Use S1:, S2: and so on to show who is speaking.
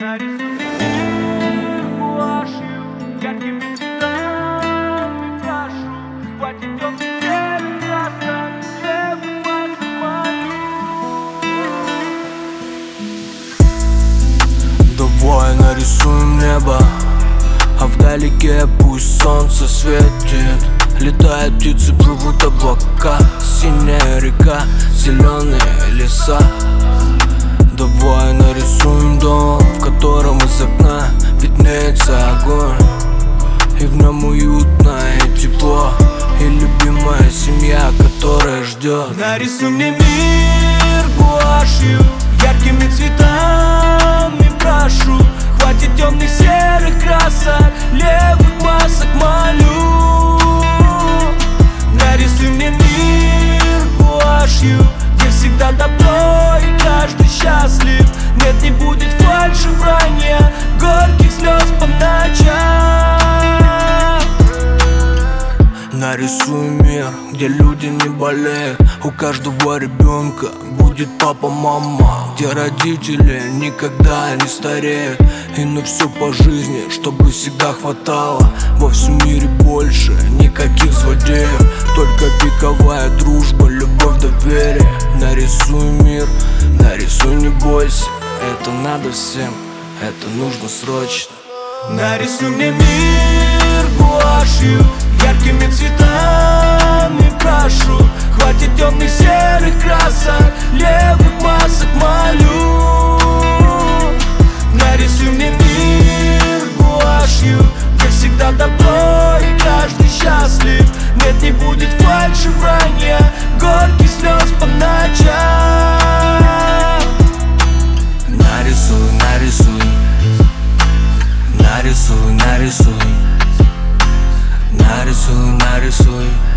S1: Нарисуй гуашью, яркими цветами крашу. Хватит темных серых красок, левых масок малю.
S2: Давай нарисуем небо, а вдалеке пусть солнце светит. Летают птицы, плывут облака, синяя река, зеленые леса. Давай нарисуем дом, в котором из окна виднеется огонь, и в нем уютно и тепло, и любимая семья, которая ждет.
S1: Нарисуй мне мир гуашью, яркими цветами прошу. Хватит темных серых красок, левых масок малю. Нарисуй мне мир гуашью, где всегда добро и каждый счастлив. Нет, не будет фальши, вранья, горьких слез по ночам.
S2: Нарисуй мир, где люди не болеют, у каждого ребенка будет папа, мама, где родители никогда не стареют, и на все по жизни, чтобы всегда хватало. Во всем мире больше никаких злодеев, только вековая дружба, любовь, доверие. Нарисуй мир, нарисуй, не бойся, это надо всем, это нужно срочно.
S1: Нарисуй мне мир гуашью, яркими цветами прошу. Хватит темных серых красок, левых масок малю. Нарисуй мне мир гуашью, где всегда добро и каждый счастлив. Нет, не будет фальши, вранья, горьких слез по ночам.
S2: Нарисуй, нарисуй, нарисуй, нарисуй, нарисуй, нарисуй.